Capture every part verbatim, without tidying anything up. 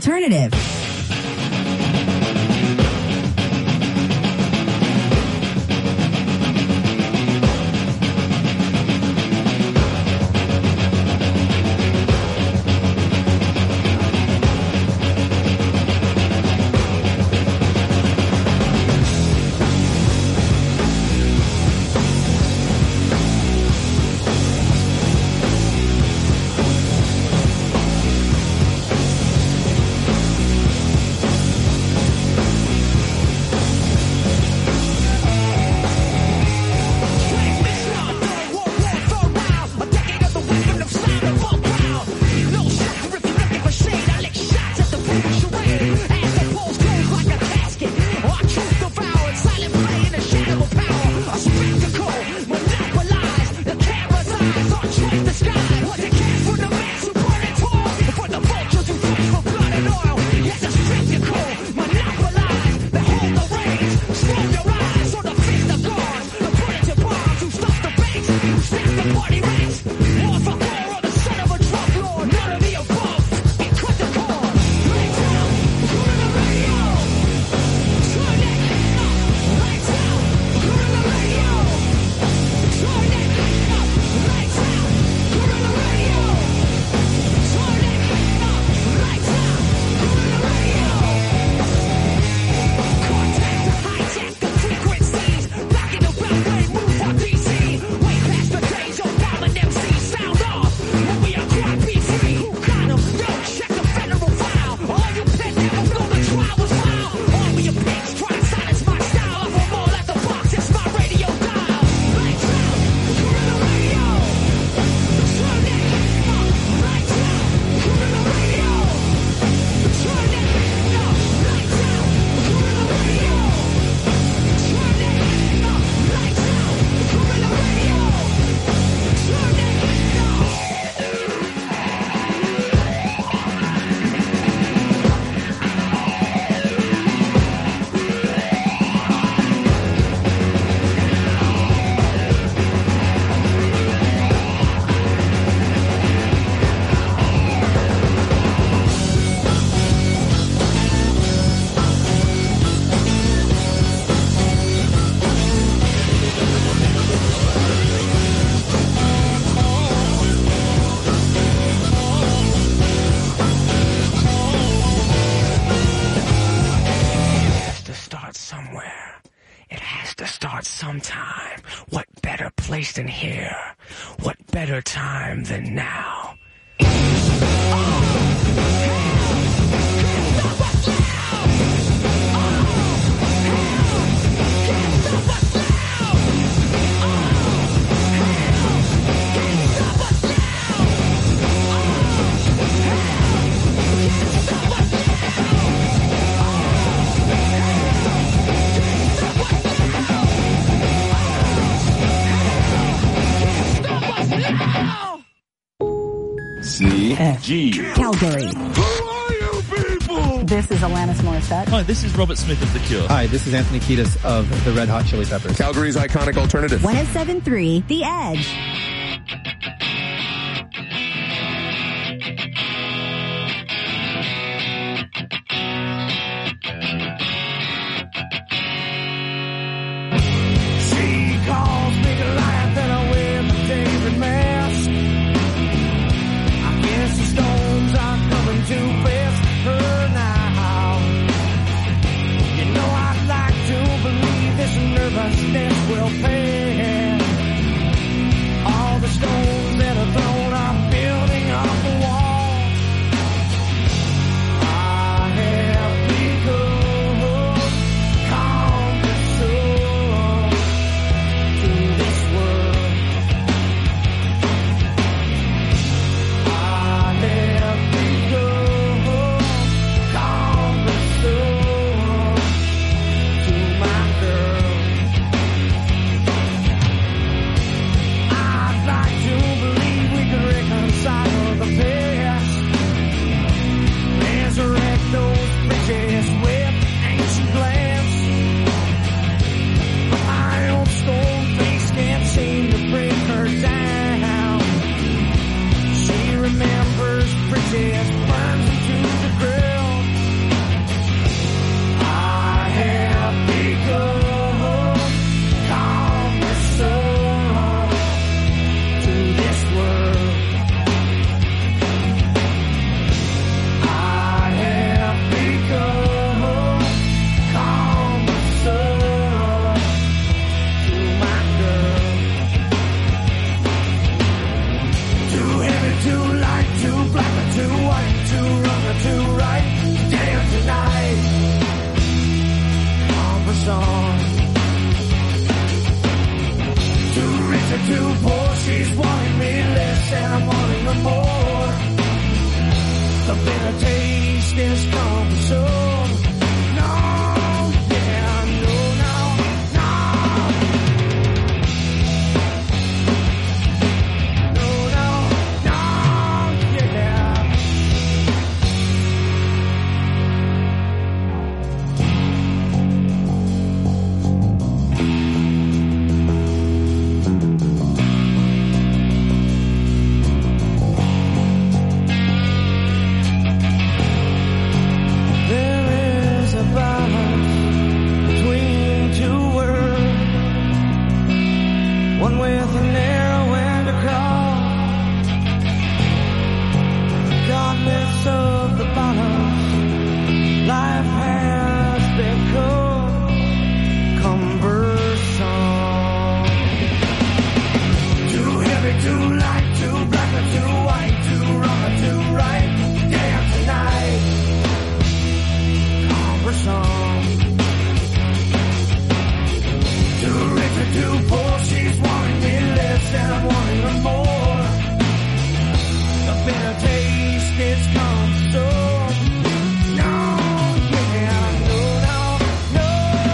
Alternative. Sometime. What better place than here? What better time than now? C G Calgary. Who are you people? This is Alanis Morissette. Hi, this is Robert Smith of The Cure. Hi, this is Anthony Kiedis of the Red Hot Chili Peppers. Calgary's iconic alternative. one oh seven point three The Edge. She calls me Goliath and I wear the David mask. I guess the storms are coming to best her now. You know I'd like to believe this nervousness will pass. All the stones that are thrown are building up a wall. I have become calm and soul to this world. I have become calm and soul to my girl. song. Too rich or too poor, she's wanting me less and I'm wanting her more. The bitter taste is cumbersome. No, yeah, no, no, no. No, no, no, yeah. There is a balance between two worlds, one with an arrow and a cross. Regardless of the balance, life has become cumbersome. Too heavy, too light, too black or too white, too wrong or too right. Day after night, cumbersome. Too rich or too poor, she's wanting me less and I'm wanting her more. The bitter taste is cumbersome. No, yeah, no, no, no.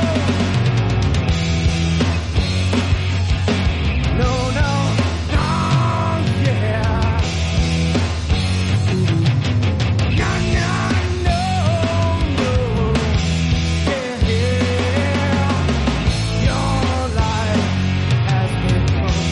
No, no, no, yeah. No, no, no, no. Yeah, yeah. Your life has become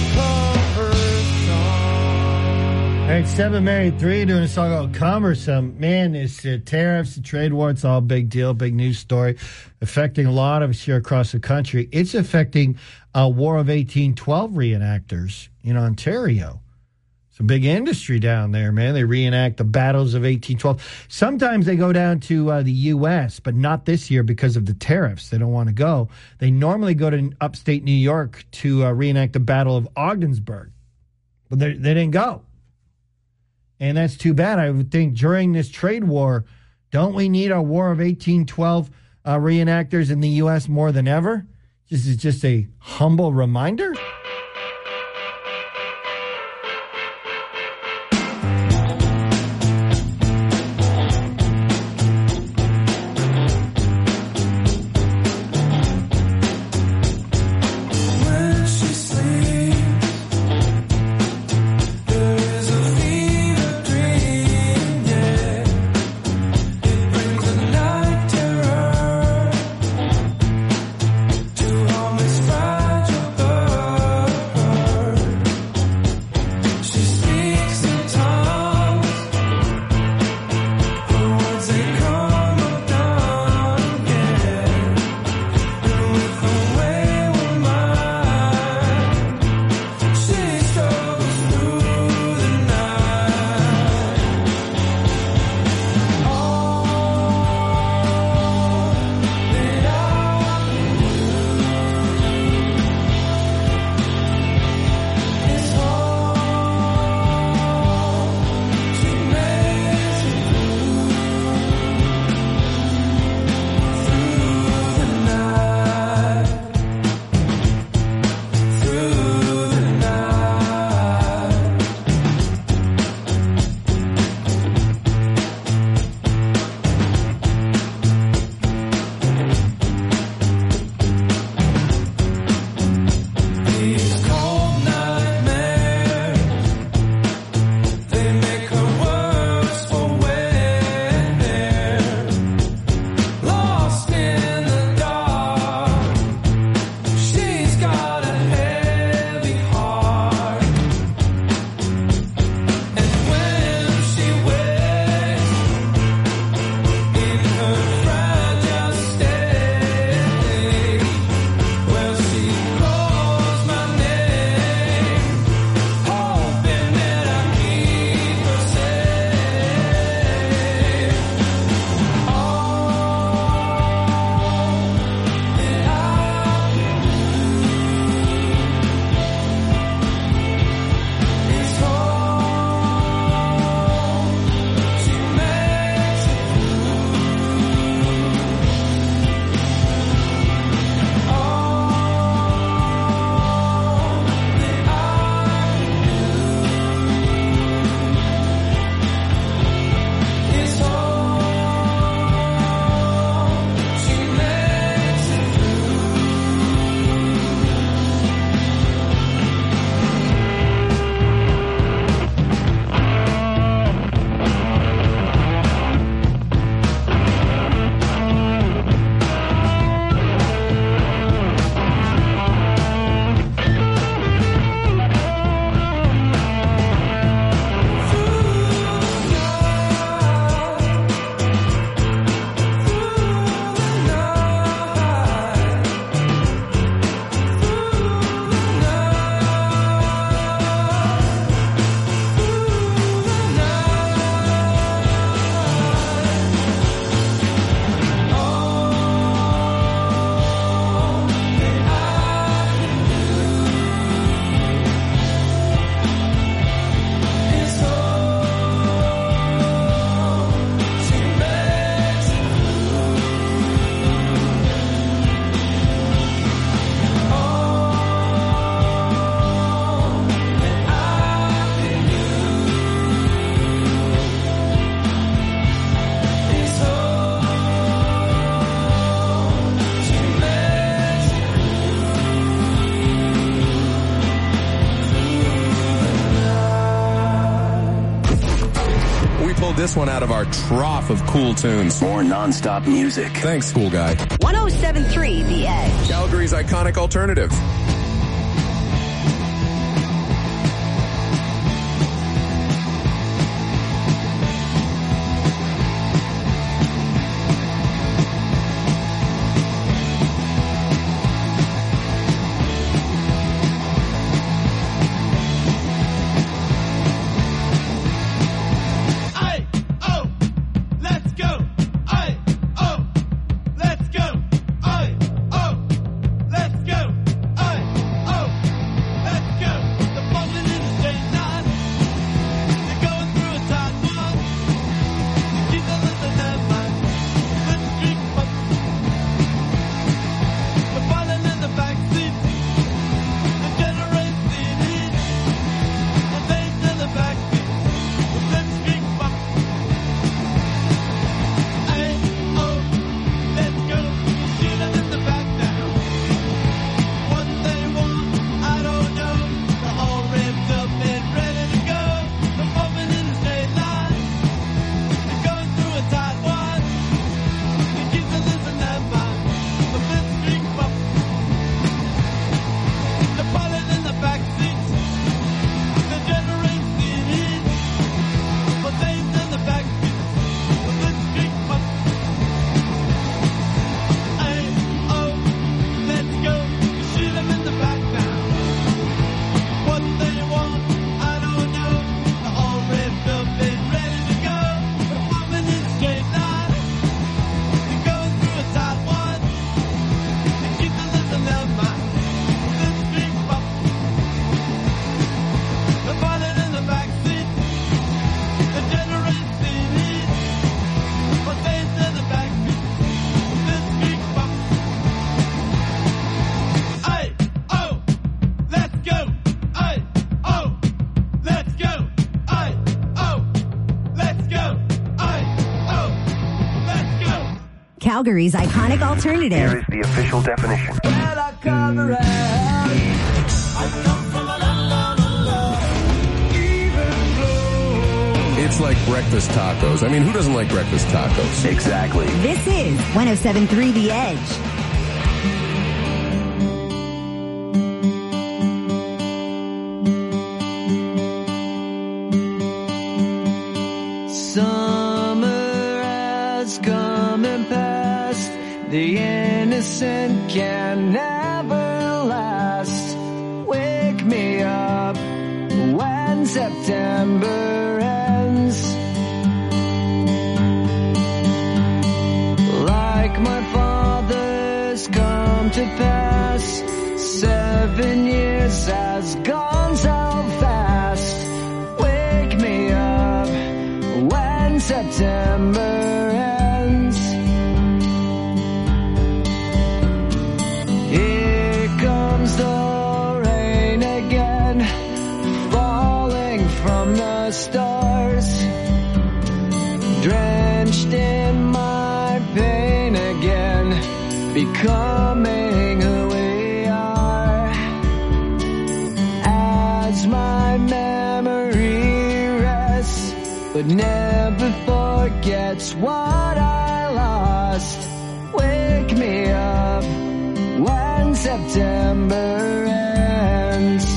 cumbersome. All right, Seven Married Three doing a song called Cumbersome. Man, it's uh, tariffs, the trade war, it's all a big deal, big news story, affecting a lot of us here across the country. It's affecting uh, War of eighteen twelve reenactors in Ontario. It's a big industry down there, man. They reenact the battles of eighteen twelve. Sometimes they go down to uh, the U S, but not this year because of the tariffs. They don't want to go. They normally go to upstate New York to uh, reenact the Battle of Ogdensburg, but they, they didn't go. And that's too bad. I would think during this trade war, don't we need our War of eighteen twelve uh, reenactors in the U S more than ever? This is just a humble reminder. When she sleeps, there is a fever dream, yeah. It brings a night terror to harm this fragile bird. this one out of our trough of cool tunes. More non-stop music. Thanks, cool guy. one oh seven point three The Edge. Calgary's iconic alternative. Calgary's iconic alternative. Here is the official definition. Well, I come around. I come from a la la la la. Even flow. It's like breakfast tacos. I mean, who doesn't like breakfast tacos? Exactly. This is one oh seven point three The Edge. The innocent can never last. Wake me up when September ends. Like my father's come to pass. Seven years has gone so fast. Wake me up when September ends. The rain again, falling from the stars, drenched in my pain again, becoming who we are. As my memory rests, but never forgets what I lost. Wake me up when September ends.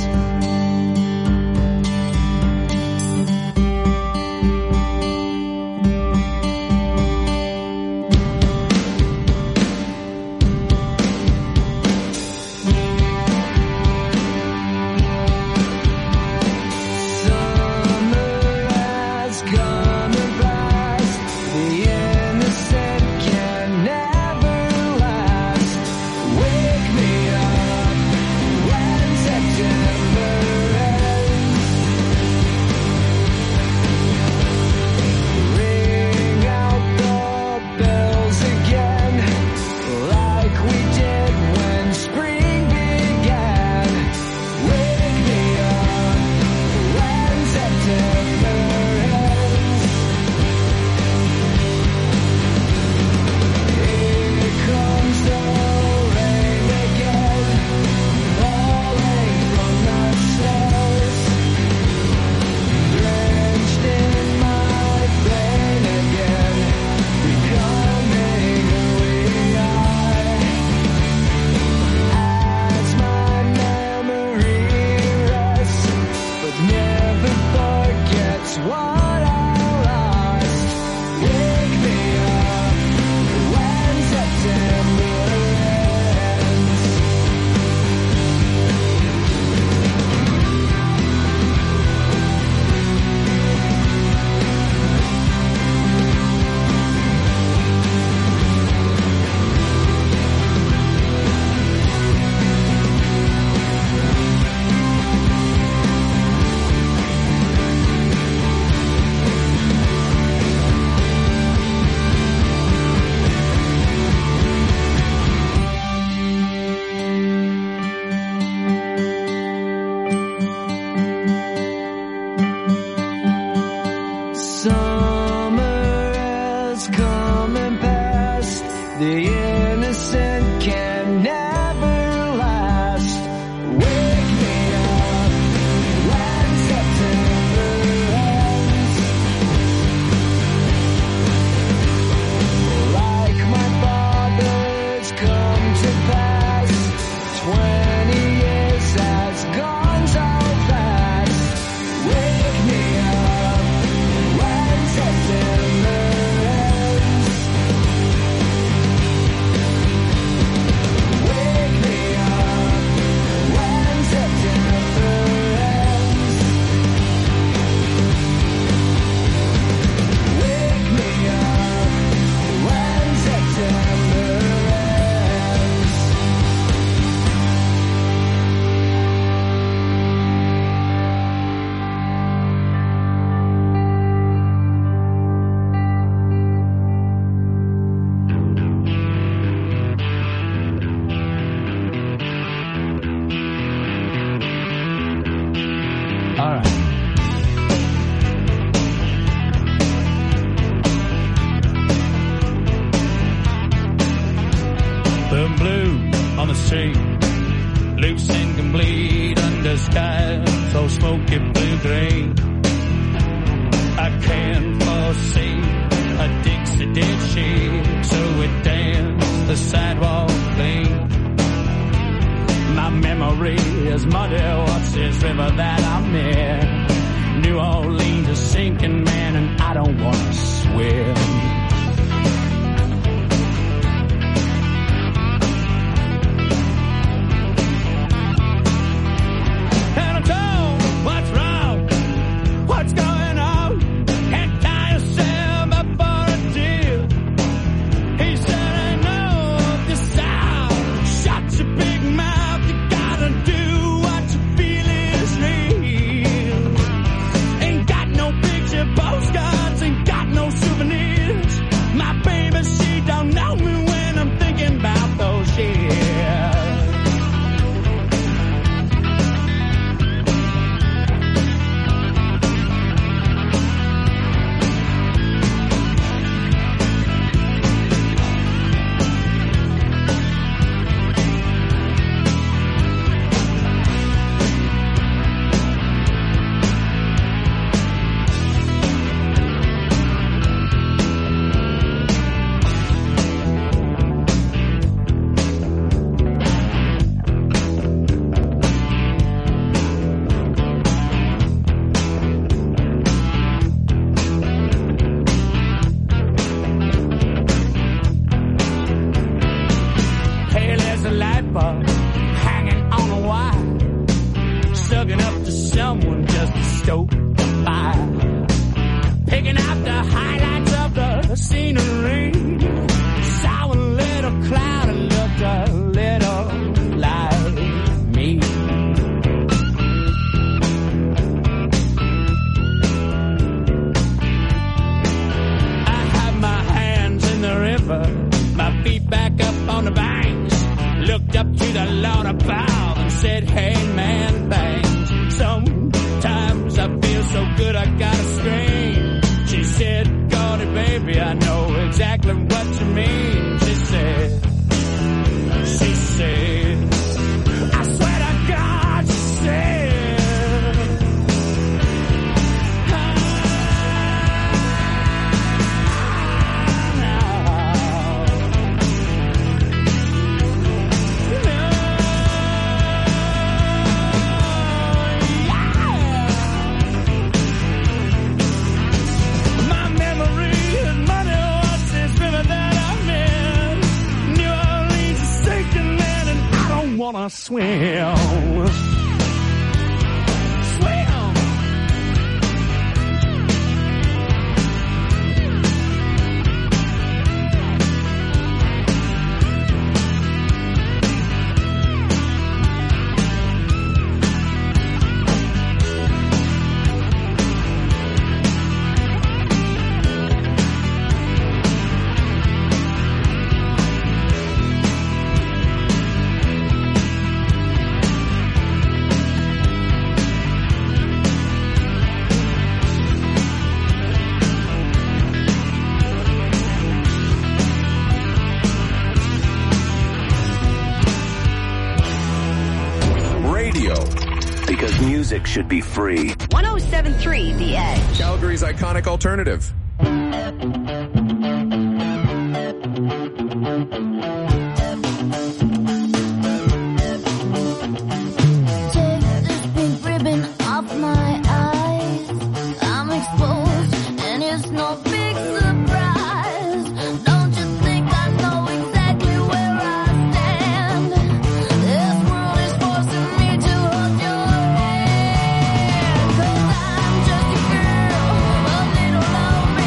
Summer has come and passed. The innocent can never last. Wake me up the street, loose and complete under skies so smoky blue-green. I can't foresee a Dixie did she, so we danced the sidewalk clean. My memory is muddy, what's this river that I'm near? New Orleans is sinking, man, and I don't want to swim. And I'm told, what's wrong? What's going on? Can't tie yourself up for a deal. He said, I know the sound. Shut your big mouth. You gotta do what you feel is real. Ain't got no picture postcards, ain't got no souvenirs. My baby, she don't know me when I'm thinking about those years. Pale as a light bulb, hanging on a wire, sucking up to someone just to stoke the fire, picking out the highlights of the scenery. Saw a little cloud and looked a little like me. I have my hands in the river, my feet back up on the banks. Looked up to the Lord above and said, hey man, thanks. Sometimes I feel so good I gotta scream. She said, Gordy baby, I know exactly what you mean. She said, she said, I swear to God, she said, my memory is money, what's this river that I'm in? New Orleans is sinking, man, and I don't wanna swim. Swim. Radio. Because music should be free. one oh seven point three The Edge. Calgary's iconic alternative. Take this pink ribbon off my eyes. I'm exposed, and it's no big surprise. Don't you think I know exactly where I stand? This world is forcing me to hold your hand. 'Cause I'm just a girl, a little lonely.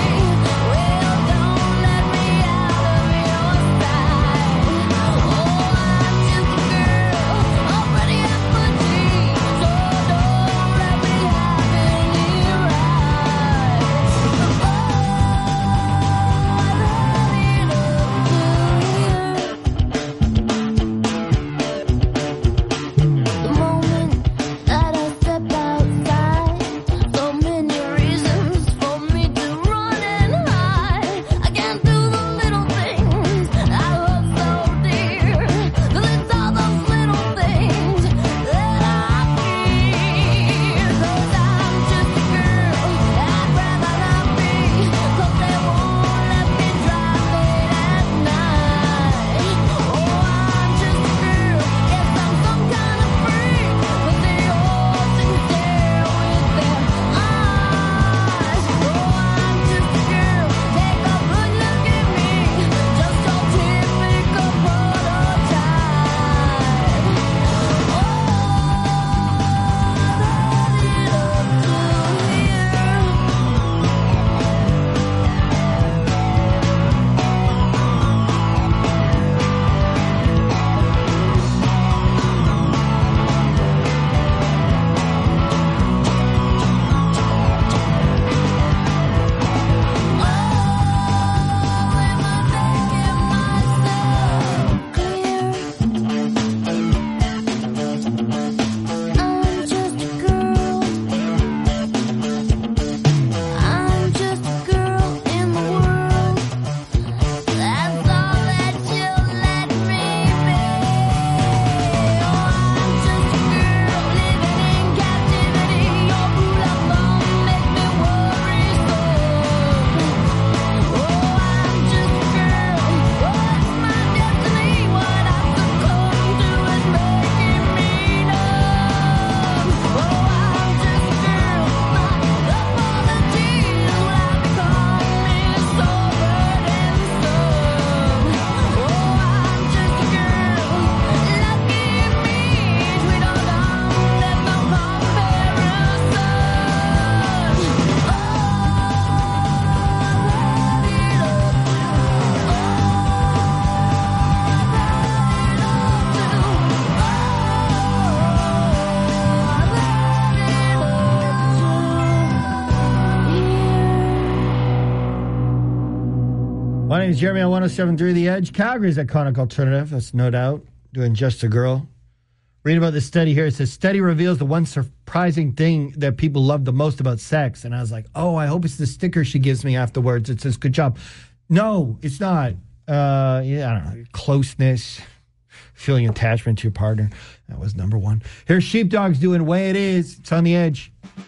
name is Jeremy on one oh seven point three The Edge. Calgary's iconic alternative, that's no doubt. Doing Just a Girl. Read about this study here. It says, study reveals the one surprising thing that people love the most about sex. And I was like, oh, I hope it's the sticker she gives me afterwards. It says, good job. No, it's not. Uh, yeah, I don't know. Closeness, feeling attachment to your partner. That was number one. Here's Sheepdogs doing The Way It Is. It's on The Edge.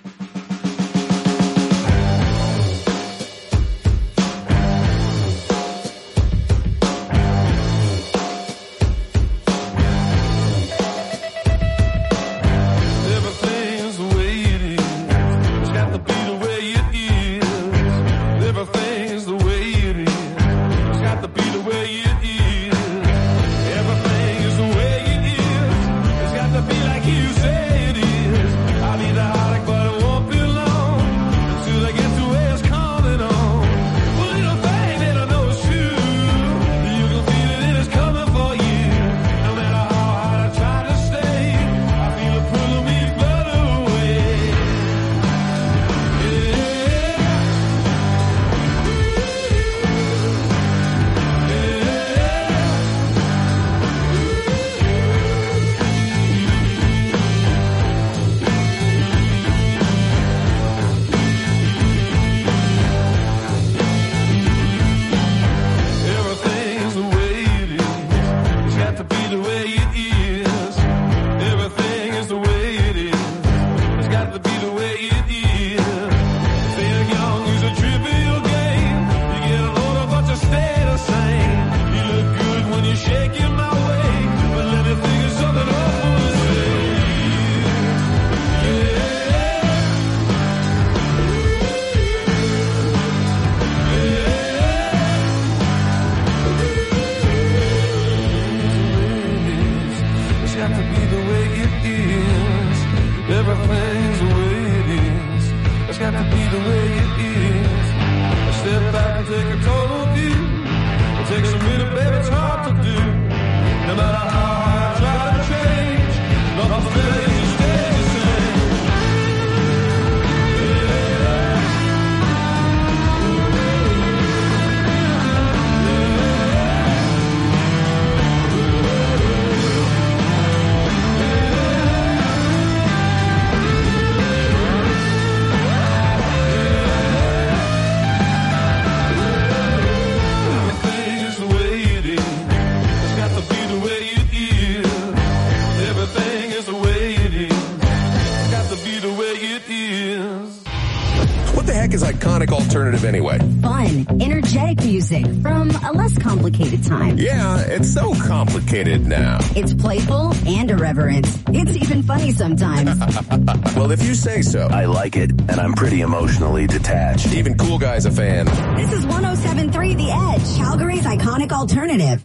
Anyway. Fun, energetic music from a less complicated time. Yeah, it's so complicated now. It's playful and irreverent. It's even funny sometimes. Well, if you say so. I like it, and I'm pretty emotionally detached. Even Cool Guy's a fan. This is one oh seven point three The Edge, Calgary's iconic alternative.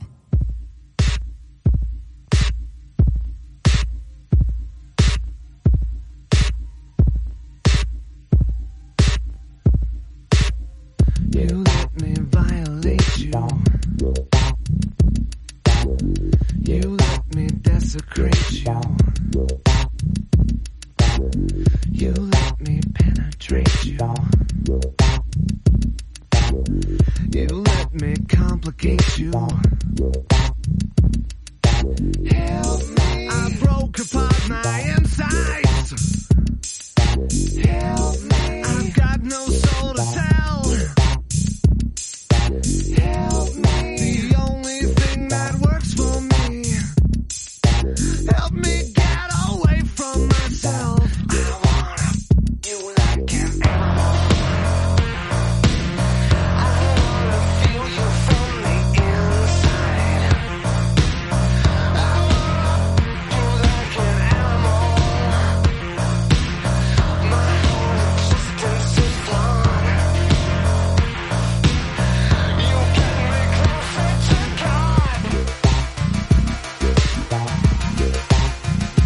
You let me violate you. You let me desecrate you. You let me penetrate you. You let me complicate you. Help me. I broke apart my insides. Help me. I've got no soul to tell. Help me. The only thing that works for me. Help me get away from myself. I wanna you like an animal. I wanna feel you from the inside. I wanna you like an animal. My whole existence is flawed. You get me closer to God.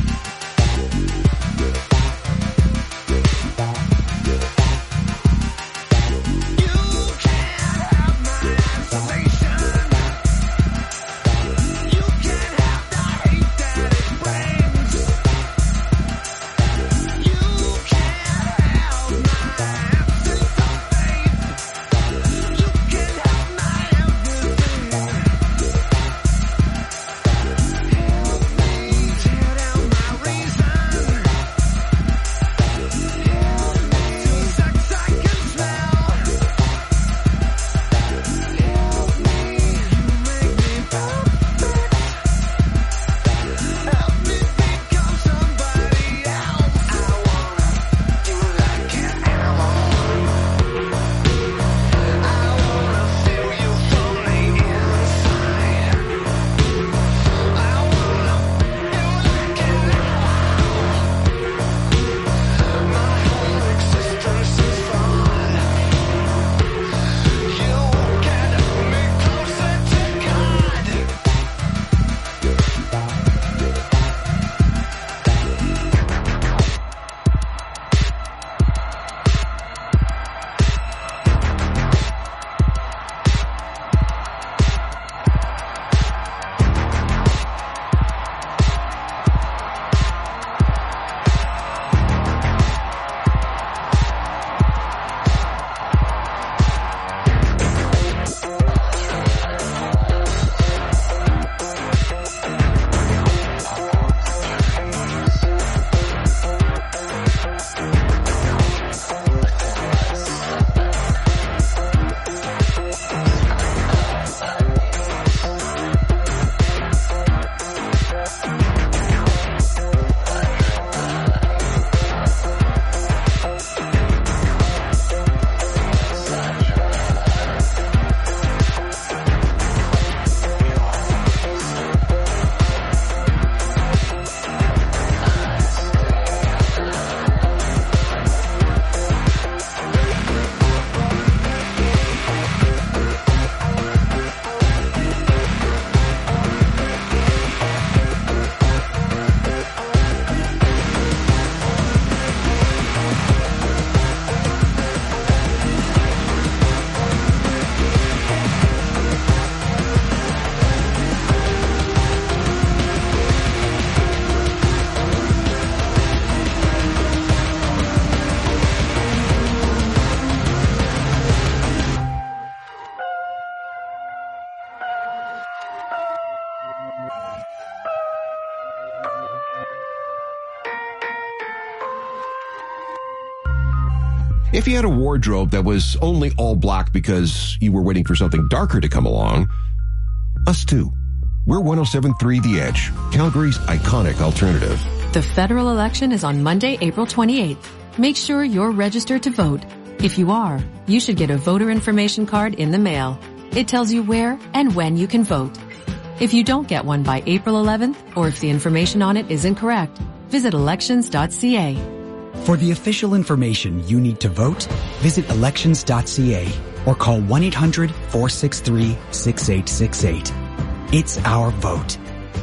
If you had a wardrobe that was only all black because you were waiting for something darker to come along, us too. We're one oh seven point three The Edge, Calgary's iconic alternative. The federal election is on Monday, April twenty-eighth. Make sure you're registered to vote. If you are, you should get a voter information card in the mail. It tells you where and when you can vote. If you don't get one by April eleventh, or if the information on it is incorrect, visit elections dot c a. For the official information you need to vote, visit elections dot c a or call one eight hundred, four six three, six eight six eight. It's our vote.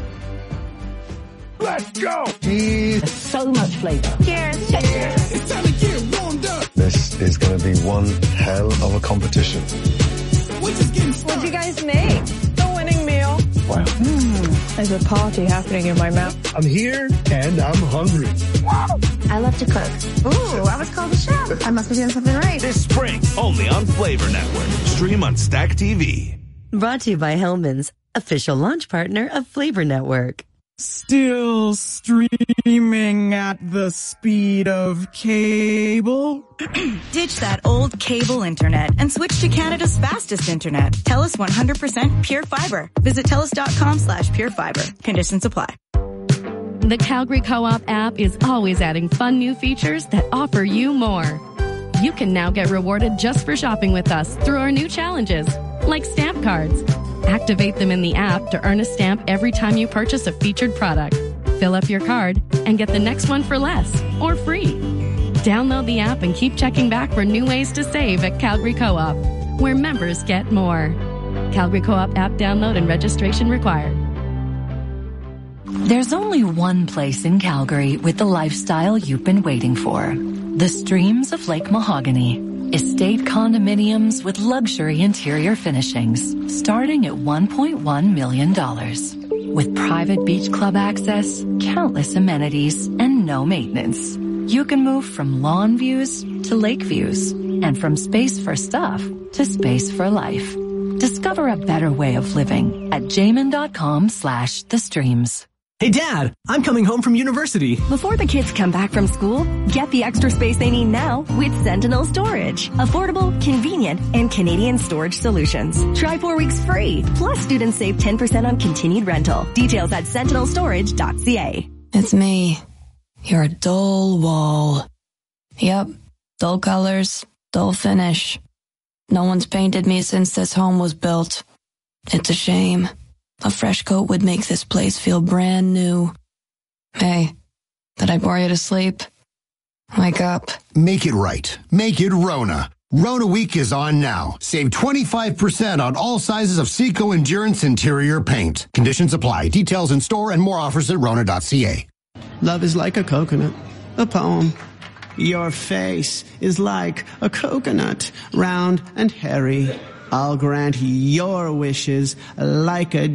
Let's go! Cheese. So much flavor. Cheers. Cheers. It's time to get warmed up. This is going to be one hell of a competition. We're just getting started. What'd you guys make? The winning meal. Wow. Mm, there's a party happening in my mouth. I'm here and I'm hungry. I love to cook. Ooh, I was called a chef. I must be doing something right. This spring, only on Flavor Network. Stream on Stack T V. Brought to you by Hellman's, official launch partner of Flavor Network. Still streaming at the speed of cable? Ditch that old cable internet and switch to Canada's fastest internet. TELUS one hundred percent Pure Fiber. Visit TELUS.com slash Pure Fiber. Conditions apply. The Calgary Co-op app is always adding fun new features that offer you more. You can now get rewarded just for shopping with us through our new challenges, like stamp cards. Activate them in the app to earn a stamp every time you purchase a featured product. Fill up your card and get the next one for less or free. Download the app and keep checking back for new ways to save at Calgary Co-op, where members get more. Calgary Co-op app download and registration required. There's only one place in Calgary with the lifestyle you've been waiting for. The Streams of Lake Mahogany. Estate condominiums with luxury interior finishings starting at one point one million dollars. With private beach club access, countless amenities, and no maintenance. You can move from lawn views to lake views, and from space for stuff to space for life. Discover a better way of living at jamin.com slash the streams. Hey Dad, I'm coming home from university. Before the kids come back from school, get the extra space they need now with Sentinel Storage. Affordable, convenient, and Canadian storage solutions. Try four weeks free. Plus, students save ten percent on continued rental. Details at sentinel storage dot c a. It's me, your dull wall. Yep, dull colors, dull finish. No one's painted me since this home was built. It's a shame. A fresh coat would make this place feel brand new. Hey, did I bore you to sleep? Wake up. Make it right. Make it Rona. Rona Week is on now. Save twenty-five percent on all sizes of Seco Endurance interior paint. Conditions apply. Details in store and more offers at rona dot c a. Love is like a coconut. A poem. Your face is like a coconut, round and hairy. I'll grant your wishes like a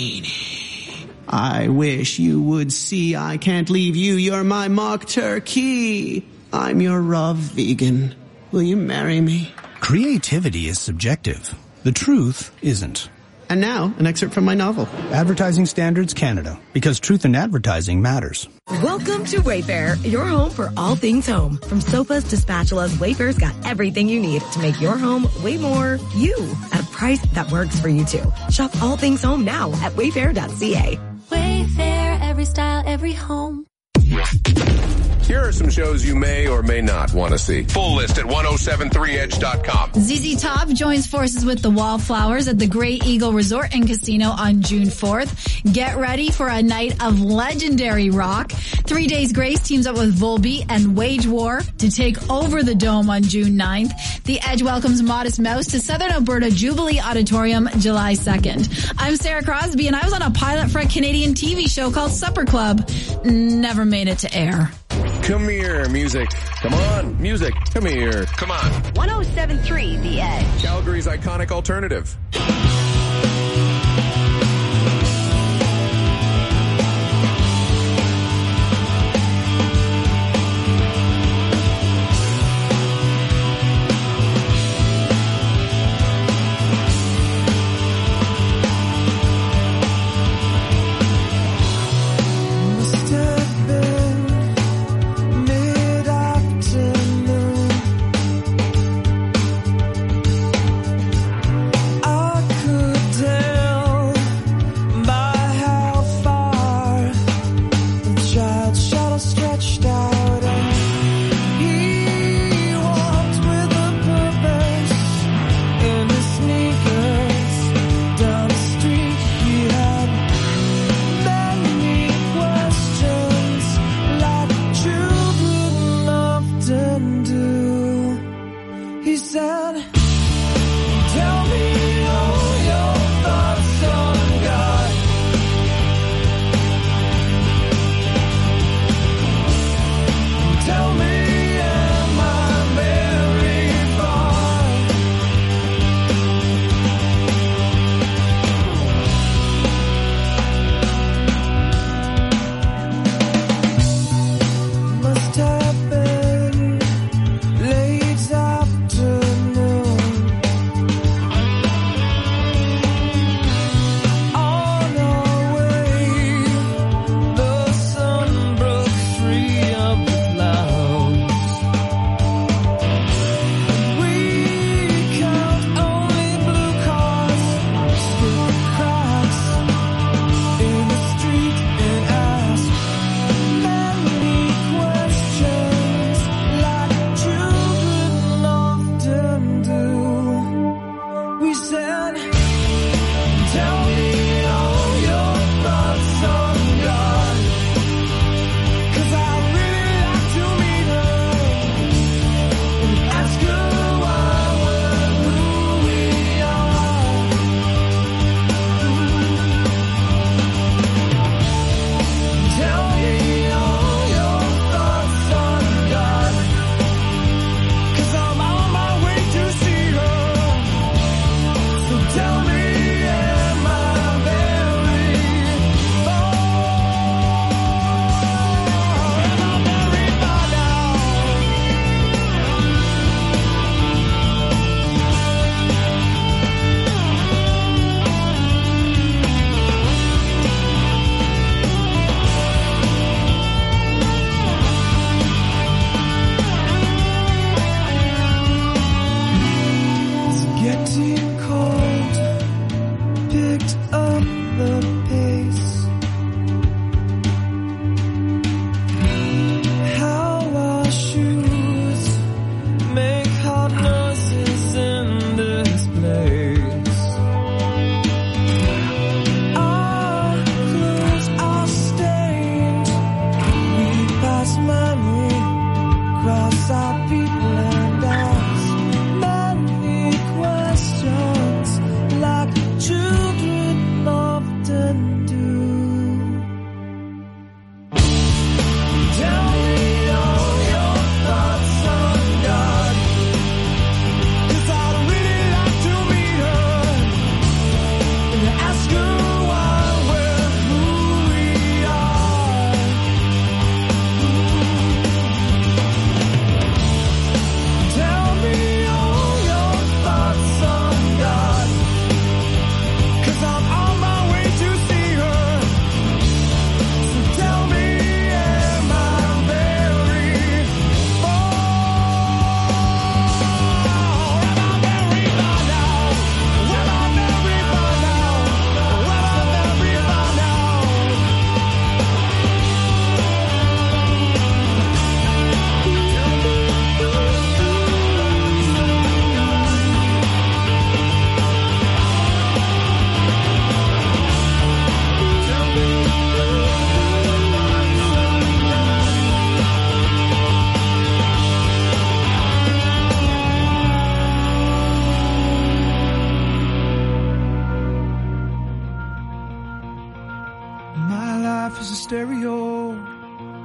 genie. I wish you would see I can't leave you. You're my mock turkey. I'm your raw vegan. Will you marry me? Creativity is subjective. The truth isn't. And now, an excerpt from my novel. Advertising Standards Canada, because truth in advertising matters. Welcome to Wayfair, your home for all things home. From sofas to spatulas, Wayfair's got everything you need to make your home way more you at a price that works for you too. Shop all things home now at wayfair dot c a. Wayfair, every style, every home. Here are some shows you may or may not want to see. Full list at ten seventy-three edge dot com. Z Z Top joins forces with the Wallflowers at the Great Eagle Resort and Casino on June fourth. Get ready for a night of legendary rock. Three Days Grace teams up with Volbeat and Wage War to take over the Dome on June ninth. The Edge welcomes Modest Mouse to Southern Alberta Jubilee Auditorium July second. I'm Sarah Crosby, and I was on a pilot for a Canadian T V show called Supper Club. Never made it to air. Come here, music. Come on, music. Come here. Come on. one oh seven point three The Edge. Calgary's iconic alternative.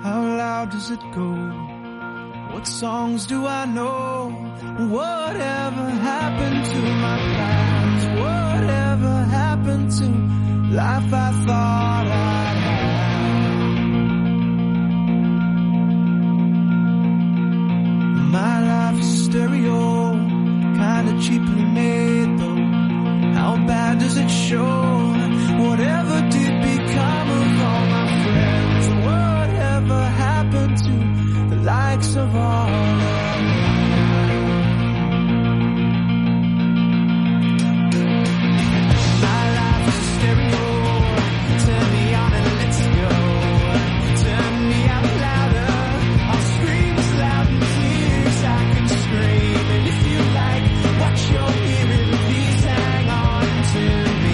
How loud does it go? What songs do I know? Whatever happened to my plans? Whatever happened to life I thought I'd have? My life's a stereo, kinda cheaply made though. How bad does it show? Whatever did become of all my friends? Whatever happened to the likes of all of them? My life is a stereo. Turn me on and let's go. Turn me out louder. I'll scream as loud and clear as I can scream. And if you like what you're hearing, please hang on to me.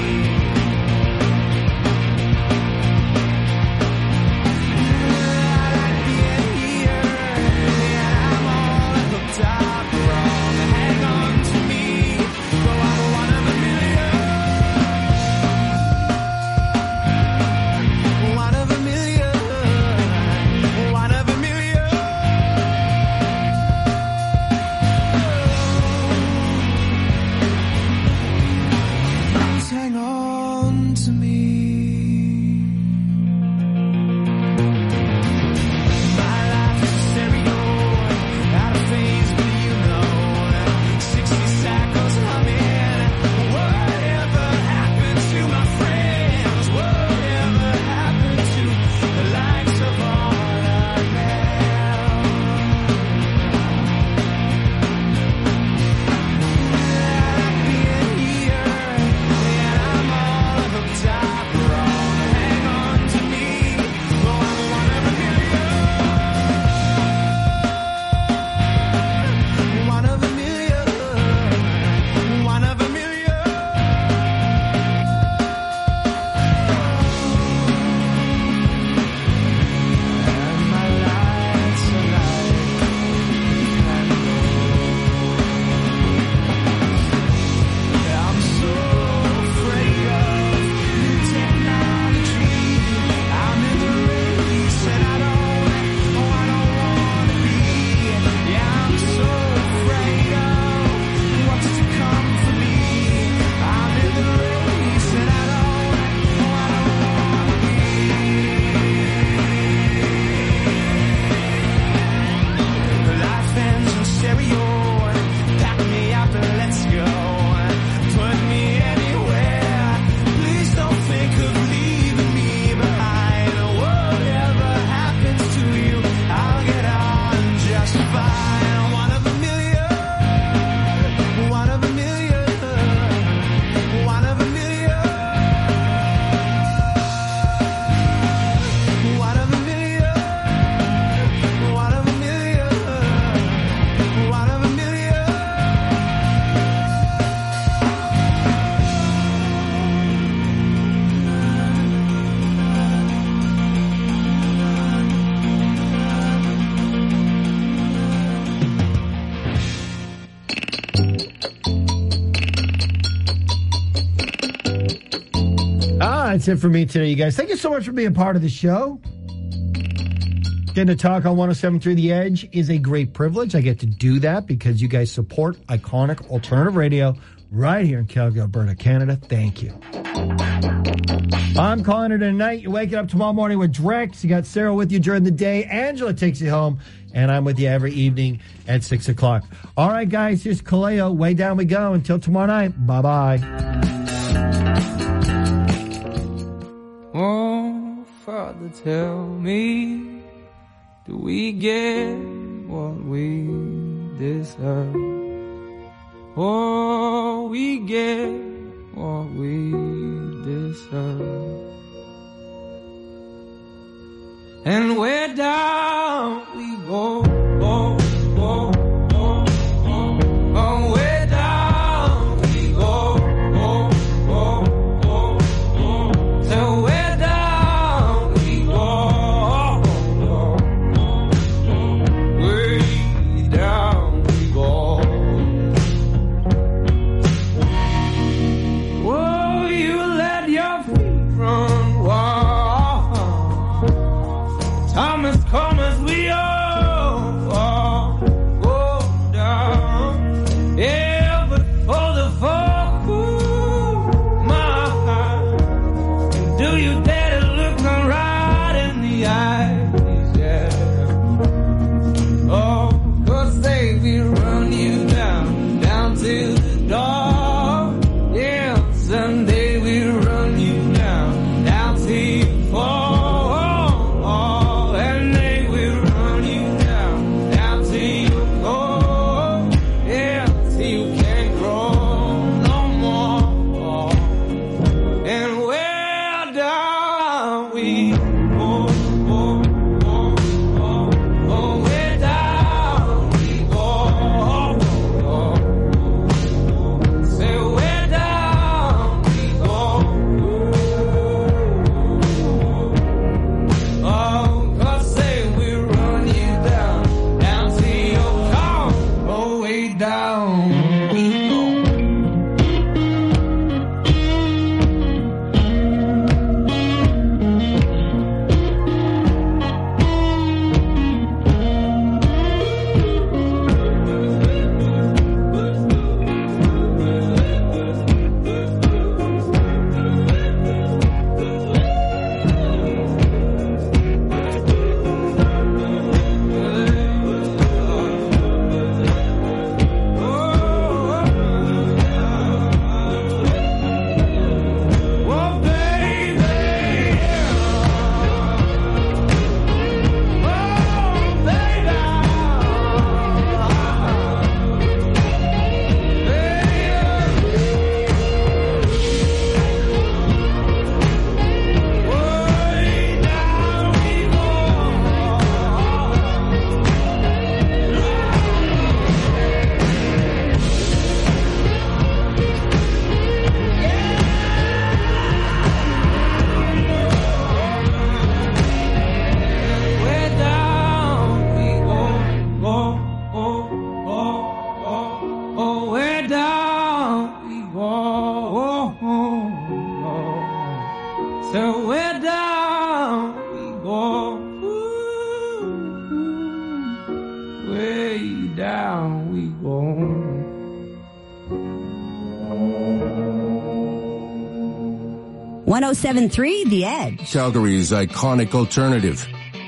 That's it for me today, you guys. Thank you so much for being part of the show. Getting to talk on one oh seven point three The Edge is a great privilege. I get to do that because you guys support iconic alternative radio right here in Calgary, Alberta, Canada. Thank you. I'm calling it a night. You're waking up tomorrow morning with Drex. You got Sarah with you during the day. Angela takes you home. And I'm with you every evening at six o'clock. All right, guys, here's Kaleo. Way down we go. Until tomorrow night. Bye-bye. Oh, Father, tell me, do we get what we deserve? Oh, we get what we deserve. And where down we go, go, go, go, go. Oh, where down we go, go, go, go, go. So where down we go, go, go, go. Way down we go. Oh, you let your feet run wild. Time has come as we all fall, go down. Yeah, but for the fall, ooh, my heart. Do you dare to look them right in the eyes? Yeah. Oh, 'cause they will run you down, down to the door. Yeah, someday we'll run you down, down till you fall. one oh seven point three The Edge. Calgary's iconic alternative.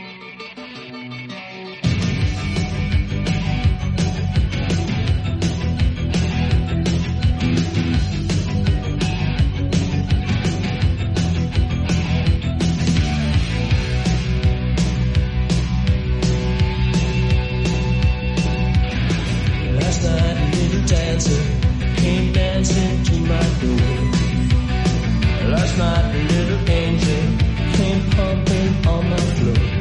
Last night a little dancer came dancing to my door. Last night a little angel came pumping on my floor.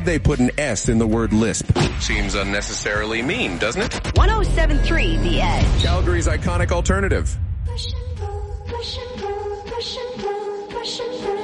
Why'd they put an S in the word lisp? Seems unnecessarily mean, doesn't it? one oh seven point three The Edge. Calgary's iconic alternative. Push and pull, push and pull, push and pull, push and pull.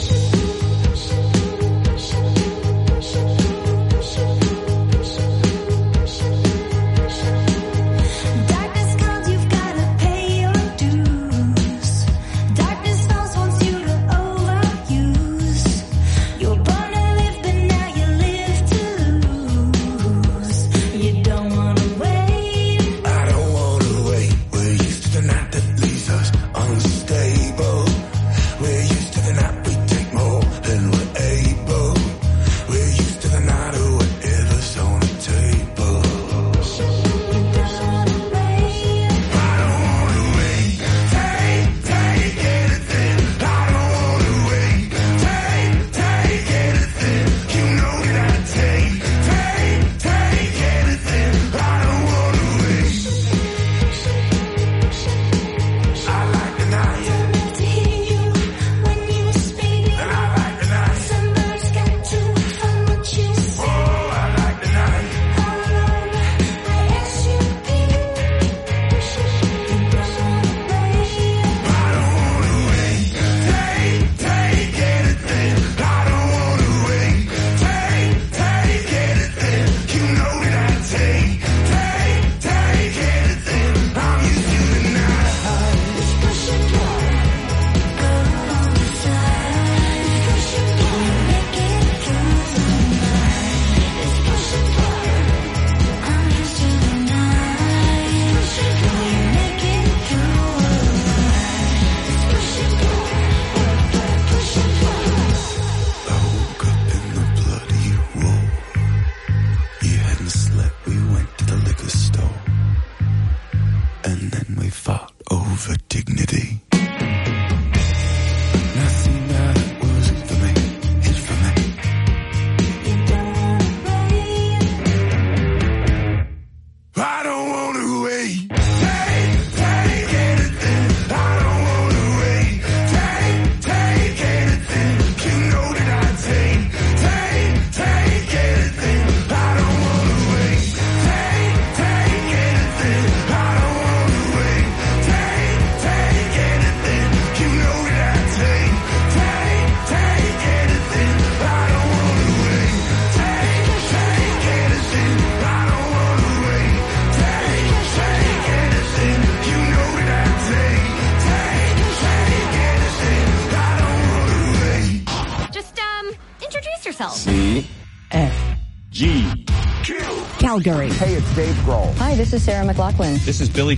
C F G. Calgary. Hey, it's Dave Grohl. Hi, this is Sarah McLachlan. This is Billy